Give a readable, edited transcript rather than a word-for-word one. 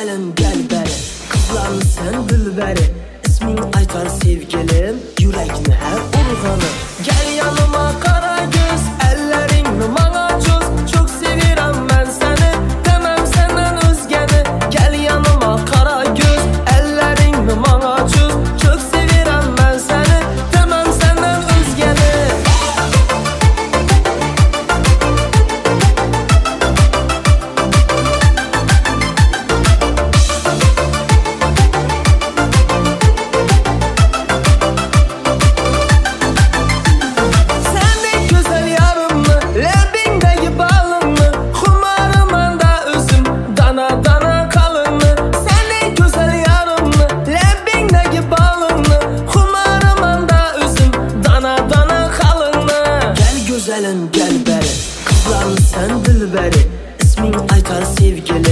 güzelim gel beri, kızlarını sen dilberi, ismin aytar sevgilim, yüreğini her urganı. Gel yanıma kara göz, ellerini bana çöz, çok seviyorum ben seni, demem senden özgeni. Gel yanıma kara göz, ellerini bana çöz, çok seviyorum ben seni, demem senden özgeni. Güzelim gel beri, kızlarını sen dilberi, ismin aytar sevgilim,